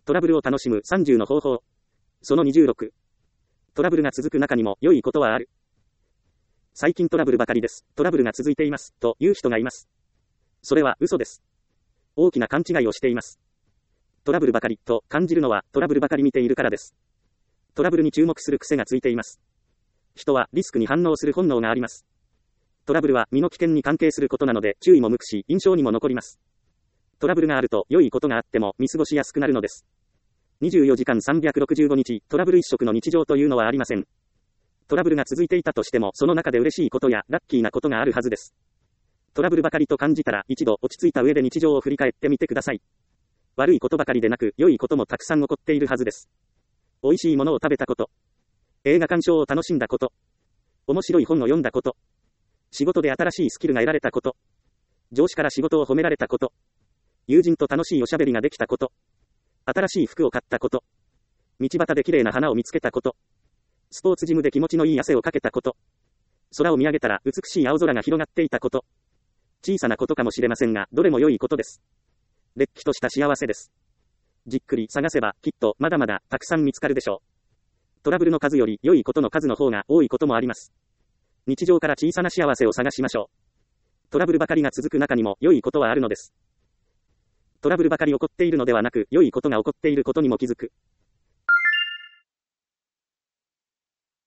トラブルを楽しむ30の方法。その26。トラブルが続く中にも良いことはある。最近トラブルばかりです。トラブルが続いています。という人がいます。それは嘘です。大きな勘違いをしています。トラブルばかりと感じるのはトラブルばかり見ているからです。トラブルに注目する癖がついています。人はリスクに反応する本能があります。トラブルは身の危険に関係することなので注意も向くし印象にも残ります。トラブルがあると良いことがあっても見過ごしやすくなるのです。24時間365日、トラブル一色の日常というのはありません。トラブルが続いていたとしてもその中で嬉しいことやラッキーなことがあるはずです。トラブルばかりと感じたら一度落ち着いた上で日常を振り返ってみてください。悪いことばかりでなく良いこともたくさん起こっているはずです。美味しいものを食べたこと。映画鑑賞を楽しんだこと。面白い本を読んだこと。仕事で新しいスキルが得られたこと。上司から仕事を褒められたこと。友人と楽しいおしゃべりができたこと。新しい服を買ったこと。道端で綺麗な花を見つけたこと。スポーツジムで気持ちのいい汗をかけたこと。空を見上げたら美しい青空が広がっていたこと。小さなことかもしれませんが、どれも良いことです。れっきとした幸せです。じっくり探せば、きっとまだまだたくさん見つかるでしょう。トラブルの数より良いことの数の方が多いこともあります。日常から小さな幸せを探しましょう。トラブルばかりが続く中にも良いことはあるのです。トラブルばかり起こっているのではなく、良いことが起こっていることにも気づく。